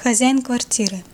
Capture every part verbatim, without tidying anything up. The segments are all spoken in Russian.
Хозяин квартиры.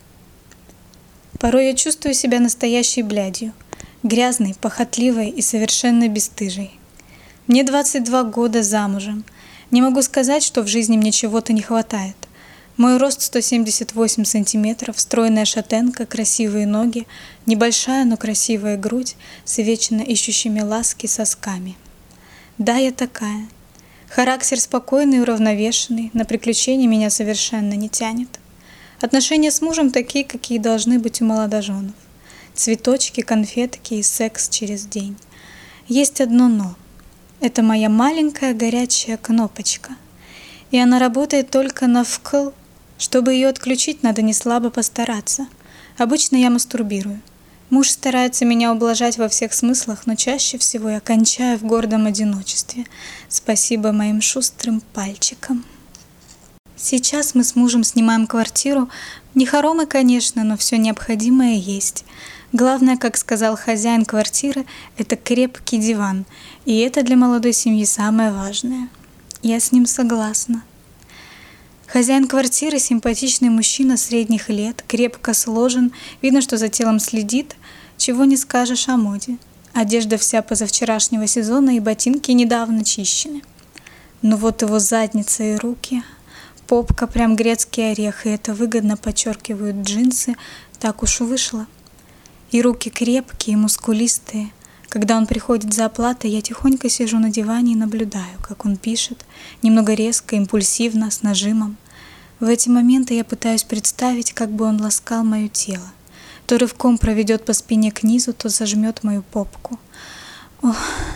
Порой я чувствую себя настоящей блядью, грязной, похотливой и совершенно бесстыжей. Мне двадцать два года, замужем. Не могу сказать, что в жизни мне чего-то не хватает. Мой рост сто семьдесят восемь сантиметров, стройная шатенка, красивые ноги, небольшая, но красивая грудь с вечно ищущими ласки сосками. Да, я такая. Характер спокойный и уравновешенный, на приключения меня совершенно не тянет. Отношения с мужем такие, какие должны быть у молодоженов. Цветочки, конфетки и секс через день. Есть одно «но». Это моя маленькая горячая кнопочка. И она работает только на вкл. Чтобы ее отключить, надо неслабо постараться. Обычно я мастурбирую. Муж старается меня ублажать во всех смыслах, но чаще всего я кончаю в гордом одиночестве. Спасибо моим шустрым пальчикам. Сейчас мы с мужем снимаем квартиру. Не хоромы, конечно, но все необходимое есть. Главное, как сказал хозяин квартиры, это крепкий диван. И это для молодой семьи самое важное. Я с ним согласна. Хозяин квартиры — симпатичный мужчина средних лет, крепко сложен, видно, что за телом следит, чего не скажешь о моде. Одежда вся позавчерашнего сезона и ботинки недавно чищены. Но вот его задница и руки, попка прям грецкий орех, и это выгодно подчеркивают джинсы, так уж вышло. И руки крепкие, мускулистые. Когда он приходит за оплатой, я тихонько сижу на диване и наблюдаю, как он пишет, немного резко, импульсивно, с нажимом. В эти моменты я пытаюсь представить, как бы он ласкал мое тело. То рывком проведет по спине к низу, то зажмет мою попку. Ох.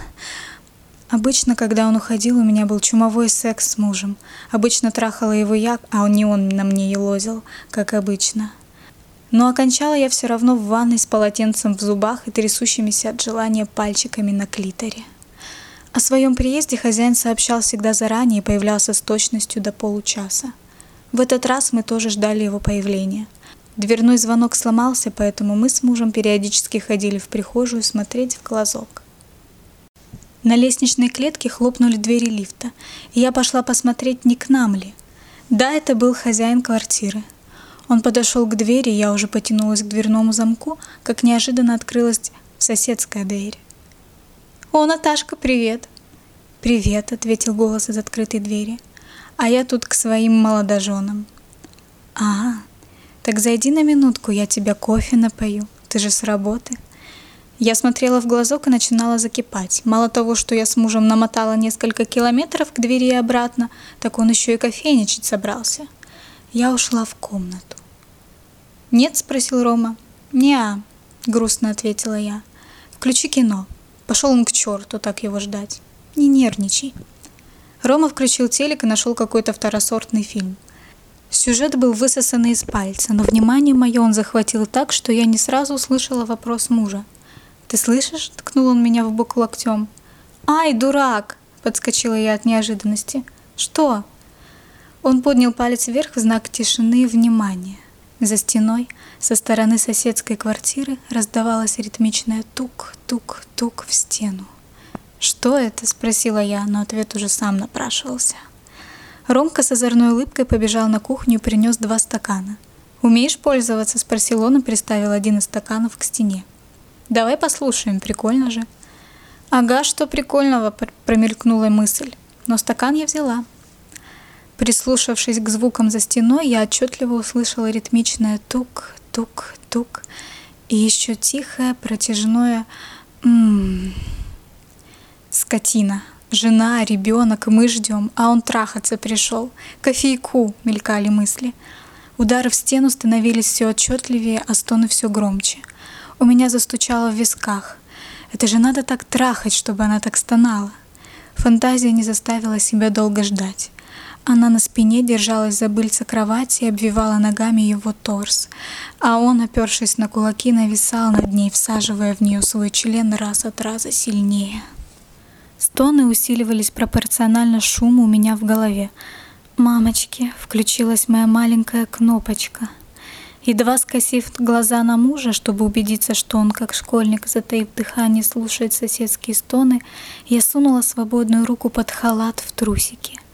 Обычно, когда он уходил, у меня был чумовой секс с мужем. Обычно трахала его я, а не он на мне елозил, как обычно. Но окончала я все равно в ванной с полотенцем в зубах и трясущимися от желания пальчиками на клиторе. О своем приезде хозяин сообщал всегда заранее и появлялся с точностью до получаса. В этот раз мы тоже ждали его появления. Дверной звонок сломался, поэтому мы с мужем периодически ходили в прихожую смотреть в глазок. На лестничной клетке хлопнули двери лифта, и я пошла посмотреть, не к нам ли. Да, это был хозяин квартиры. Он подошел к двери, я уже потянулась к дверному замку, как неожиданно открылась соседская дверь. «О, Наташка, привет!» «Привет», — ответил голос из открытой двери. «А я тут к своим молодоженам». «А, так зайди на минутку, я тебя кофе напою, ты же с работы». Я смотрела в глазок и начинала закипать. Мало того, что я с мужем намотала несколько километров к двери и обратно, так он еще и кофейничать собрался. Я ушла в комнату. «Нет?» — спросил Рома. «Не-а», — грустно ответила я. «Включи кино». Пошел он к черту, так его ждать. «Не нервничай». Рома включил телек и нашел какой-то второсортный фильм. Сюжет был высосанный из пальца, но внимание мое он захватил так, что я не сразу услышала вопрос мужа. «Ты слышишь?» — ткнул он меня в бок локтем. «Ай, дурак!» — подскочила я от неожиданности. «Что?» Он поднял палец вверх в знак тишины и внимания. За стеной, со стороны соседской квартиры, раздавалось ритмичное тук-тук-тук в стену. «Что это?» — спросила я, но ответ уже сам напрашивался. Ромка с озорной улыбкой побежал на кухню и принес два стакана. «Умеешь пользоваться?» — спросил он и приставил один из стаканов к стене. «Давай послушаем, прикольно же». «Ага, что прикольного?» — промелькнула мысль, но стакан я взяла. Прислушавшись к звукам за стеной, я отчетливо услышала ритмичное тук-тук-тук и еще тихое, протяжное «ммм». Скотина. Жена, ребенок, мы ждем, а он трахаться пришел. Кофейку, мелькали мысли. Удары в стену становились все отчетливее, а стоны все громче. У меня застучало в висках. Это же надо так трахать, чтобы она так стонала. Фантазия не заставила себя долго ждать. Она на спине держалась за быльца кровати и обвивала ногами его торс, а он, опершись на кулаки, нависал над ней, всаживая в нее свой член раз от раза сильнее. Стоны усиливались пропорционально шуму у меня в голове. «Мамочки!» — включилась моя маленькая кнопочка. Едва скосив глаза на мужа, чтобы убедиться, что он, как школьник, затаив дыхание, слушает соседские стоны, я сунула свободную руку под халат в трусики.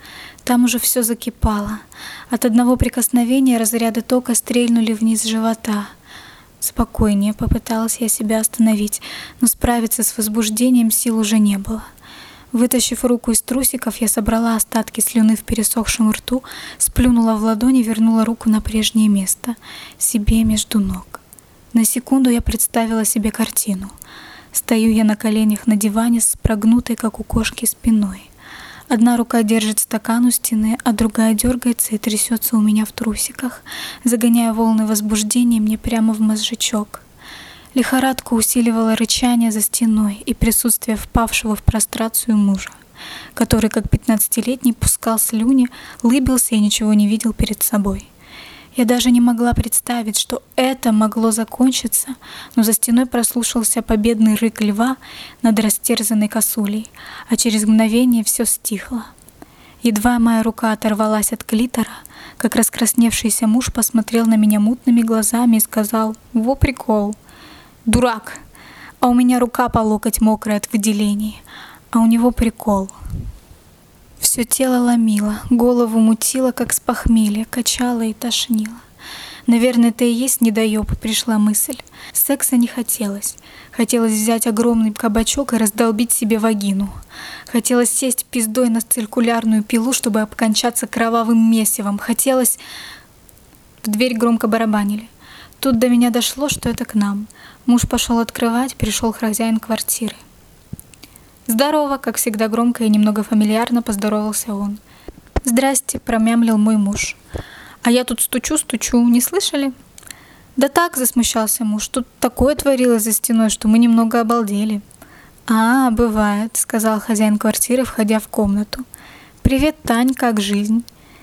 Там уже все закипало. От одного прикосновения разряды тока стрельнули вниз живота. Спокойнее, попыталась я себя остановить, но справиться с возбуждением сил уже не было. Вытащив руку из трусиков, я собрала остатки слюны в пересохшем рту, сплюнула в ладони и вернула руку на прежнее место, себе между ног. На секунду я представила себе картину. Стою я на коленях на диване с прогнутой, как у кошки, спиной. Одна рука держит стакан у стены, а другая дергается и трясется у меня в трусиках, загоняя волны возбуждения мне прямо в мозжечок. Лихорадку усиливало рычание за стеной и присутствие впавшего в прострацию мужа, который, как пятнадцатилетний, пускал слюни, лыбился и ничего не видел перед собой. Я даже не могла представить, что это могло закончиться, но за стеной прослушался победный рык льва над растерзанной косулей, а через мгновение все стихло. Едва моя рука оторвалась от клитора, как раскрасневшийся муж посмотрел на меня мутными глазами и сказал: «Во прикол! Дурак! А у меня рука по локоть мокрая от выделений, а у него прикол». Все тело ломило, голову мутило, как с похмелья, качало и тошнило. Наверное, это и есть недоёб, пришла мысль. Секса не хотелось. Хотелось взять огромный кабачок и раздолбить себе вагину. Хотелось сесть пиздой на циркулярную пилу, чтобы обкончаться кровавым месивом. Хотелось... В дверь громко барабанили. Тут до меня дошло, что это к нам. Муж пошел открывать, пришел хозяин квартиры. «Здорово», как всегда громко и немного фамильярно поздоровался он. «Здрасте», промямлил мой муж. «А я тут стучу-стучу, не слышали?» «Да так», засмущался муж, «тут такое творилось за стеной, что мы немного обалдели». «А, бывает», сказал хозяин квартиры, входя в комнату. «Привет, Тань, как жизнь?»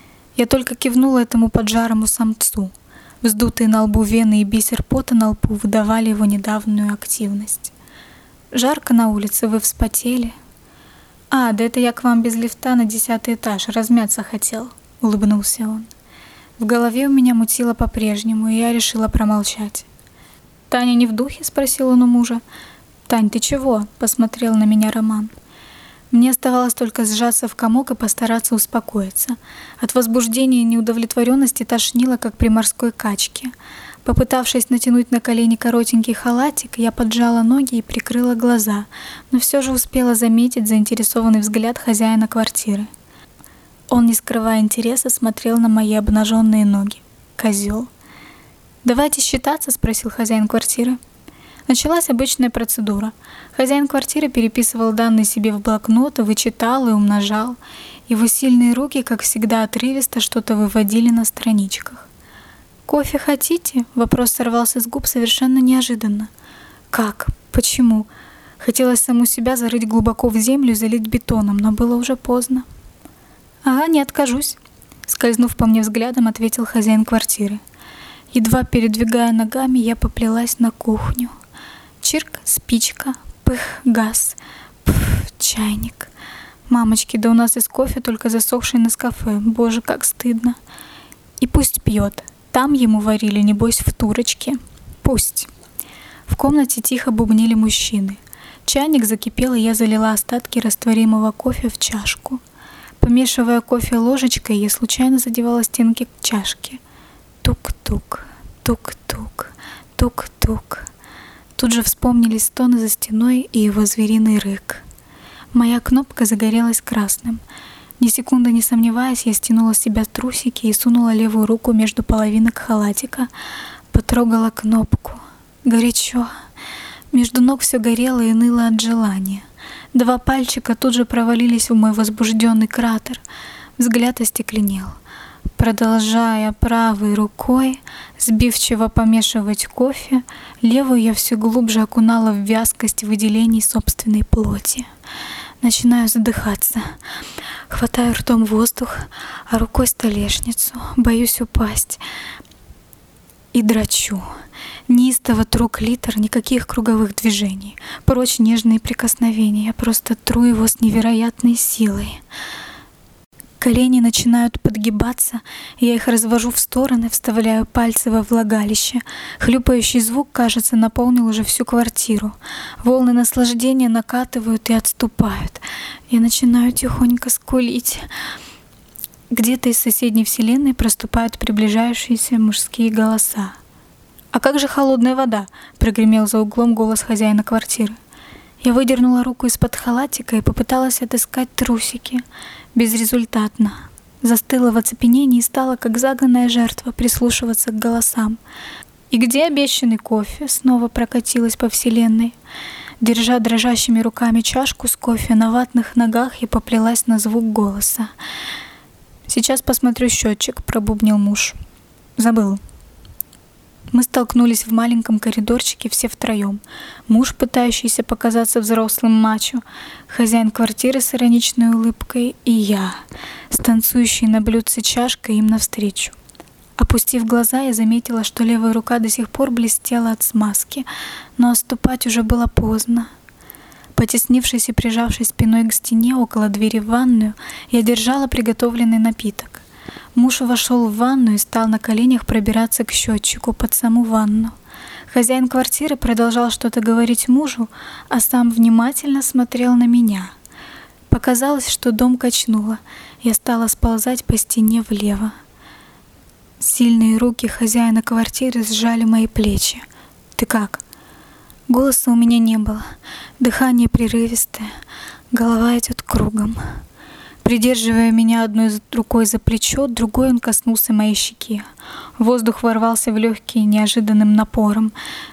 Я только кивнула этому поджарому самцу. Вздутые на лбу вены и бисер пота на лбу выдавали его недавнюю активность. «Жарко на улице, вы вспотели?» «А, да это я к вам без лифта на десятый этаж, размяться хотел», — улыбнулся он. В голове у меня мутило по-прежнему, и я решила промолчать. «Таня не в духе?» — спросил он у мужа. «Тань, ты чего?» — посмотрел на меня Роман. Мне оставалось только сжаться в комок и постараться успокоиться. От возбуждения и неудовлетворенности тошнило, как при морской качке. Попытавшись натянуть на колени коротенький халатик, я поджала ноги и прикрыла глаза, но все же успела заметить заинтересованный взгляд хозяина квартиры. Он, не скрывая интереса, смотрел на мои обнаженные ноги. Козел. «Давайте считаться?» — спросил хозяин квартиры. Началась обычная процедура. Хозяин квартиры переписывал данные себе в блокнот, вычитал и умножал. Его сильные руки, как всегда, отрывисто что-то выводили на страничках. «Кофе хотите?» — вопрос сорвался с губ совершенно неожиданно. «Как? Почему?» Хотелось саму себя зарыть глубоко в землю и залить бетоном, но было уже поздно. «Ага, не откажусь», — скользнув по мне взглядом, ответил хозяин квартиры. Едва передвигая ногами, я поплелась на кухню. Чирк, спичка, пых, газ, пф, чайник. Мамочки, да у нас из кофе только засохший Нескафе. Боже, как стыдно. И пусть пьет. Там ему варили, небось, в турочке. Пусть. В комнате тихо бубнили мужчины. Чайник закипел, и я залила остатки растворимого кофе в чашку. Помешивая кофе ложечкой, я случайно задевала стенки чашки. Тук-тук, тук-тук, тук-тук. Тут же вспомнились стоны за стеной и его звериный рык. Моя кнопка загорелась красным. Ни секунды не сомневаясь, я стянула с себя трусики и сунула левую руку между половинок халатика. Потрогала кнопку. Горячо. Между ног все горело и ныло от желания. Два пальчика тут же провалились в мой возбужденный кратер. Взгляд остекленел. Продолжая правой рукой сбивчиво помешивать кофе, левую я все глубже окунала в вязкость выделений собственной плоти. Начинаю задыхаться. Хватаю ртом воздух, а рукой столешницу. Боюсь упасть. И дрочу. Неистово тру клитор, никаких круговых движений. Прочь нежные прикосновения. Я просто тру его с невероятной силой. Колени начинают подгибаться, я их развожу в стороны, вставляю пальцы во влагалище. Хлюпающий звук, кажется, наполнил уже всю квартиру. Волны наслаждения накатывают и отступают. Я начинаю тихонько скулить. Где-то из соседней вселенной проступают приближающиеся мужские голоса. «А как же холодная вода?» — прогремел за углом голос хозяина квартиры. Я выдернула руку из-под халатика и попыталась отыскать трусики. Безрезультатно. Застыла в оцепенении и стала, как загнанная жертва, прислушиваться к голосам. «И где обещанный кофе?» — снова прокатилась по вселенной. Держа дрожащими руками чашку с кофе на ватных ногах, я поплелась на звук голоса. «Сейчас посмотрю счетчик», — пробубнил муж. «Забыл». Мы столкнулись в маленьком коридорчике все втроем. Муж, пытающийся показаться взрослым мачо, хозяин квартиры с ироничной улыбкой и я, с танцующей на блюдце чашкой им навстречу. Опустив глаза, я заметила, что левая рука до сих пор блестела от смазки, но отступать уже было поздно. Потеснившись и прижавшись спиной к стене около двери в ванную, я держала приготовленный напиток. Муж вошел в ванну и стал на коленях пробираться к счетчику под саму ванну. Хозяин квартиры продолжал что-то говорить мужу, а сам внимательно смотрел на меня. Показалось, что дом качнуло. Я стала сползать по стене влево. Сильные руки хозяина квартиры сжали мои плечи. «Ты как?» Голоса у меня не было. Дыхание прерывистое. Голова идет кругом. Придерживая меня одной рукой за плечо, другой он коснулся моей щеки. Воздух ворвался в легкие неожиданным напором.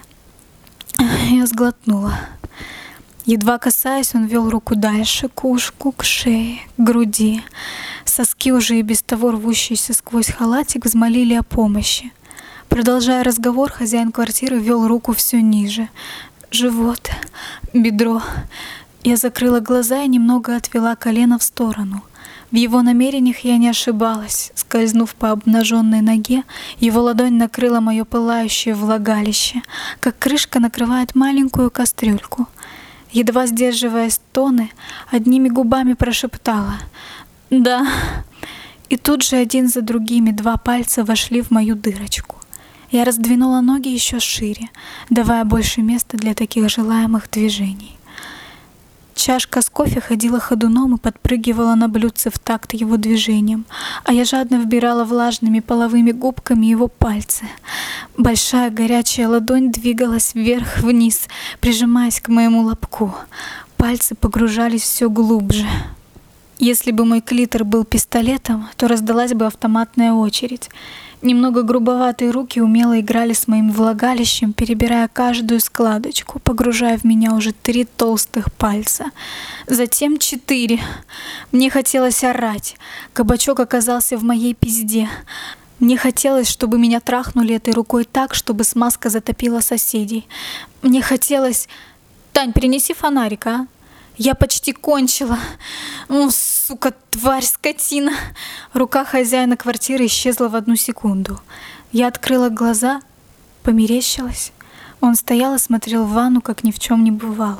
Я сглотнула. Едва касаясь, он вел руку дальше, к ушку, к шее, к груди. Соски, уже и без того рвущиеся сквозь халатик, взмолили о помощи. Продолжая разговор, хозяин квартиры вел руку все ниже. Живот, бедро. Я закрыла глаза и немного отвела колено в сторону. В его намерениях я не ошибалась. Скользнув по обнаженной ноге, его ладонь накрыла мое пылающее влагалище, как крышка накрывает маленькую кастрюльку. Едва сдерживая стоны, одними губами прошептала «Да». И тут же один за другими два пальца вошли в мою дырочку. Я раздвинула ноги еще шире, давая больше места для таких желаемых движений. Чашка с кофе ходила ходуном и подпрыгивала на блюдце в такт его движением, а я жадно вбирала влажными половыми губками его пальцы. Большая горячая ладонь двигалась вверх-вниз, прижимаясь к моему лобку. Пальцы погружались все глубже. Если бы мой клитор был пистолетом, то раздалась бы автоматная очередь. Немного грубоватые руки умело играли с моим влагалищем, перебирая каждую складочку, погружая в меня уже три толстых пальца. Затем четыре. Мне хотелось орать. Кабачок оказался в моей пизде. Мне хотелось, чтобы меня трахнули этой рукой так, чтобы смазка затопила соседей. Мне хотелось... «Тань, принеси фонарик, а? Я почти кончила. Ну, сука, тварь, скотина!» Рука хозяина квартиры исчезла в одну секунду. Я открыла глаза, померещилась. Он стоял и смотрел в ванну, как ни в чем не бывало.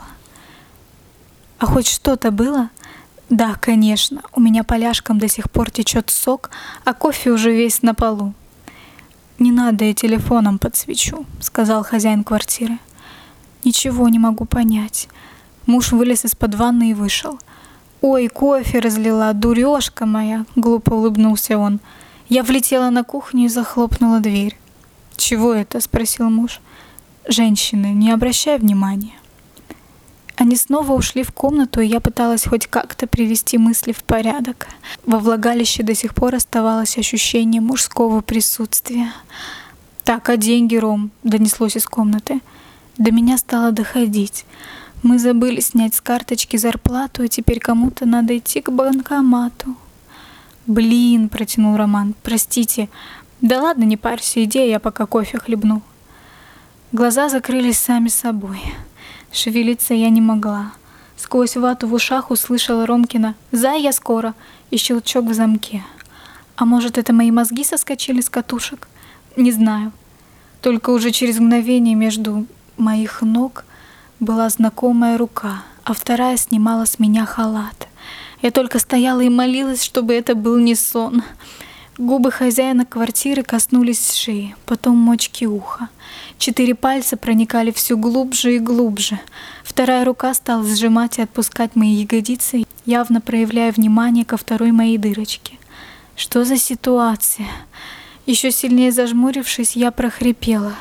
А хоть что-то было? Да, конечно, у меня поляшком до сих пор течет сок, а кофе уже весь на полу. «Не надо, я телефоном подсвечу», — сказал хозяин квартиры. «Ничего не могу понять». Муж вылез из-под ванны и вышел. «Ой, кофе разлила, дурёшка моя!» — глупо улыбнулся он. Я влетела на кухню и захлопнула дверь. «Чего это?» — спросил муж. «Женщины, не обращай внимания». Они снова ушли в комнату, и я пыталась хоть как-то привести мысли в порядок. Во влагалище до сих пор оставалось ощущение мужского присутствия. «Так, а деньги, Ром?» — донеслось из комнаты. До меня стало доходить. Мы забыли снять с карточки зарплату, и теперь кому-то надо идти к банкомату. «Блин», — протянул Роман, — «простите». «Да ладно, не парься, иди, я пока кофе хлебну». Глаза закрылись сами собой. Шевелиться я не могла. Сквозь вату в ушах услышала Ромкина «Зай, я скоро!» и щелчок в замке. А может, это мои мозги соскочили с катушек? Не знаю. Только уже через мгновение между моих ног была знакомая рука, а вторая снимала с меня халат. Я только стояла и молилась, чтобы это был не сон. Губы хозяина квартиры коснулись шеи, потом мочки уха. Четыре пальца проникали все глубже и глубже. Вторая рука стала сжимать и отпускать мои ягодицы, явно проявляя внимание ко второй моей дырочке. Что за ситуация? Еще сильнее зажмурившись, я прохрипела: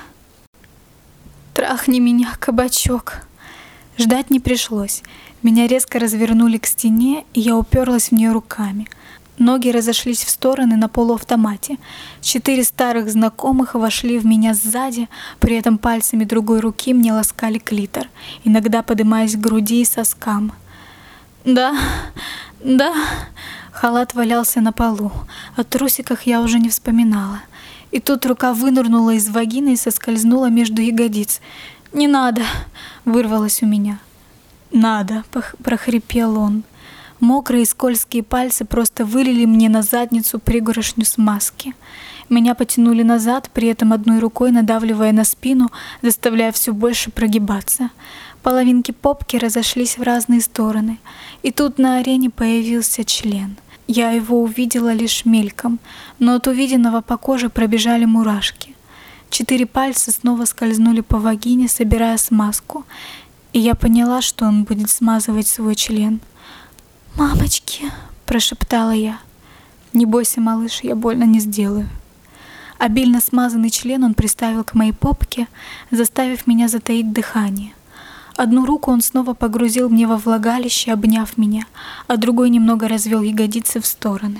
«Трахни меня, кабачок!» Ждать не пришлось. Меня резко развернули к стене, и я уперлась в нее руками. Ноги разошлись в стороны на полуавтомате. Четыре старых знакомых вошли в меня сзади, при этом пальцами другой руки мне ласкали клитор, иногда поднимаясь к груди и соскам. «Да, да...» Халат валялся на полу. О трусиках я уже не вспоминала. И тут рука вынырнула из вагины и соскользнула между ягодиц. «Не надо!» — вырвалось у меня. «Надо!» — прохрипел он. Мокрые скользкие пальцы просто вылили мне на задницу пригоршню смазки. Меня потянули назад, при этом одной рукой надавливая на спину, заставляя все больше прогибаться. Половинки попки разошлись в разные стороны. И тут на арене появился член. Я его увидела лишь мельком, но от увиденного по коже пробежали мурашки. Четыре пальца снова скользнули по вагине, собирая смазку. И я поняла, что он будет смазывать свой член. «Мамочки!» — прошептала я. «Не бойся, малыш, я больно не сделаю». Обильно смазанный член он приставил к моей попке, заставив меня затаить дыхание. Одну руку он снова погрузил мне во влагалище, обняв меня, а другой немного развел ягодицы в стороны.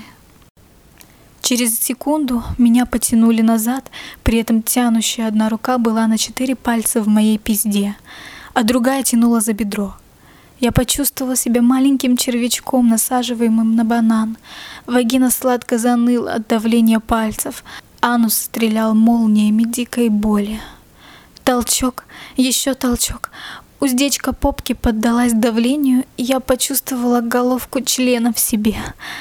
Через секунду меня потянули назад, при этом тянущая одна рука была на четыре пальца в моей пизде, а другая тянула за бедро. Я почувствовала себя маленьким червячком, насаживаемым на банан. Вагина сладко заныла от давления пальцев. Анус стрелял молниями дикой боли. Толчок, еще толчок. Уздечка попки поддалась давлению, и я почувствовала головку члена в себе.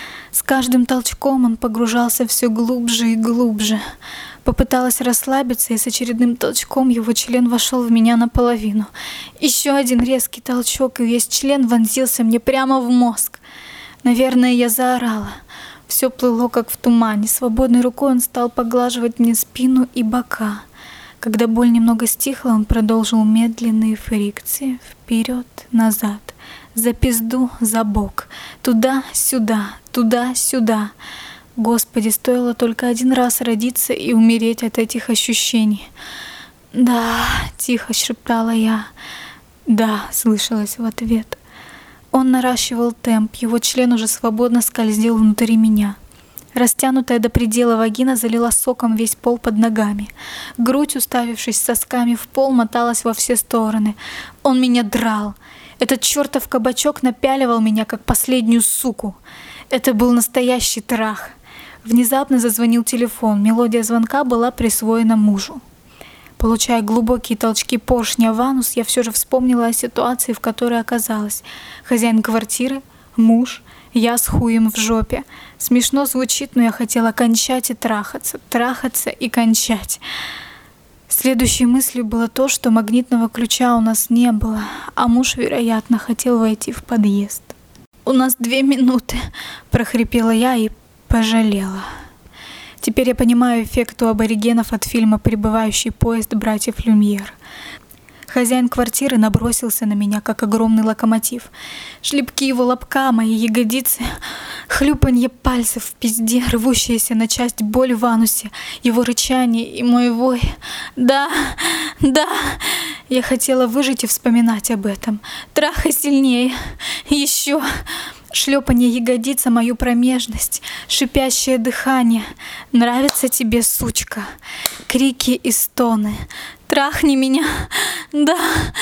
С каждым толчком он погружался все глубже и глубже. Попыталась расслабиться, и с очередным толчком его член вошел в меня наполовину. Еще один резкий толчок, и весь член вонзился мне прямо в мозг. Наверное, я заорала. Все плыло, как в тумане. Свободной рукой он стал поглаживать мне спину и бока. Когда боль немного стихла, он продолжил медленные фрикции. Вперед, назад, за пизду, за бок. Туда-сюда, туда-сюда. Господи, стоило только один раз родиться и умереть от этих ощущений. «Да», — тихо шептала я. «Да», — слышалось в ответ. Он наращивал темп, его член уже свободно скользил внутри меня. Растянутая до предела вагина залила соком весь пол под ногами. Грудь, уставившись сосками в пол, моталась во все стороны. Он меня драл. Этот чертов кабачок напяливал меня, как последнюю суку. Это был настоящий трах. Внезапно зазвонил телефон. Мелодия звонка была присвоена мужу. Получая глубокие толчки поршня в анус, я все же вспомнила о ситуации, в которой оказалась. Хозяин квартиры, муж, я с хуем в жопе. Смешно звучит, но я хотела кончать и трахаться, трахаться и кончать. Следующей мыслью было то, что магнитного ключа у нас не было, а муж, вероятно, хотел войти в подъезд. «У нас две минуты», — прохрипела я и пожалела. Теперь я понимаю эффект у аборигенов от фильма «Прибывающий поезд» братьев Люмьер. Хозяин квартиры набросился на меня, как огромный локомотив. Шлепки его лобка, мои ягодицы, хлюпанье пальцев в пизде, рвущаяся на часть боль в анусе, его рычание и мой вой. «Да, да!» Я хотела выжить и вспоминать об этом. «Трахай сильнее! Еще!» Шлепанье ягодица, мою промежность, шипящее дыхание. «Нравится тебе, сучка?» Крики и стоны. «Трахни меня! Да!»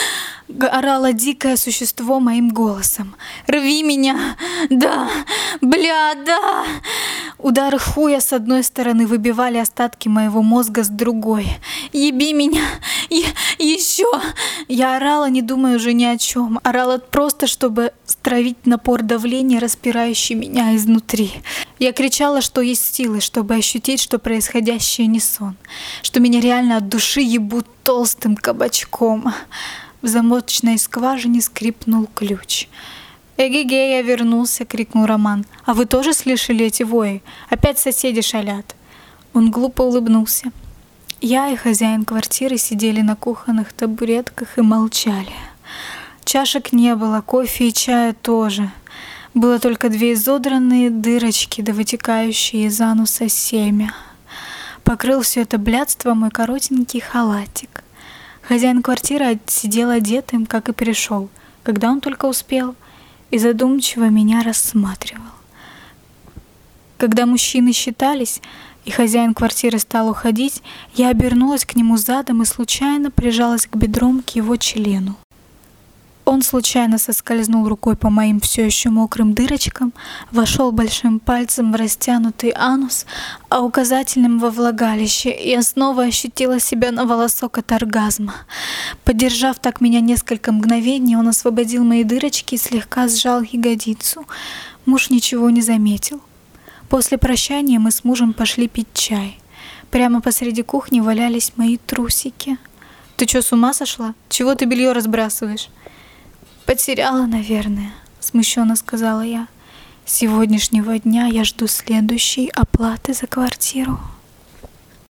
Орало дикое существо моим голосом. «Рви меня! Да! Бля, да!» Удары хуя с одной стороны выбивали остатки моего мозга с другой. «Еби меня! Е- еще!» Я орала, не думая уже ни о чем. Орала просто, чтобы стравить напор давления, распирающий меня изнутри. Я кричала, что есть силы, чтобы ощутить, что происходящее не сон. Что меня реально от души ебут толстым кабачком. В замочной скважине скрипнул ключ. «Эге-ге, я вернулся!» — крикнул Роман. «А вы тоже слышали эти вои? Опять соседи шалят!» Он глупо улыбнулся. Я и хозяин квартиры сидели на кухонных табуретках и молчали. Чашек не было, кофе и чая тоже. Было только две изодранные дырочки, да вытекающие из ануса семя. Покрыл все это блядство мой коротенький халатик. Хозяин квартиры сидел одетым, как и пришел, когда он только успел, и задумчиво меня рассматривал. Когда мужчины считались, и хозяин квартиры стал уходить, я обернулась к нему задом и случайно прижалась к бедром к его члену. Он случайно соскользнул рукой по моим все еще мокрым дырочкам, вошел большим пальцем в растянутый анус, а указательным во влагалище, и я снова ощутила себя на волосок от оргазма. Подержав так меня несколько мгновений, он освободил мои дырочки и слегка сжал ягодицу. Муж ничего не заметил. После прощания мы с мужем пошли пить чай. Прямо посреди кухни валялись мои трусики. «Ты что, с ума сошла? Чего ты белье разбрасываешь?» «Потеряла, наверное», — смущенно сказала я. «С сегодняшнего дня я жду следующей оплаты за квартиру».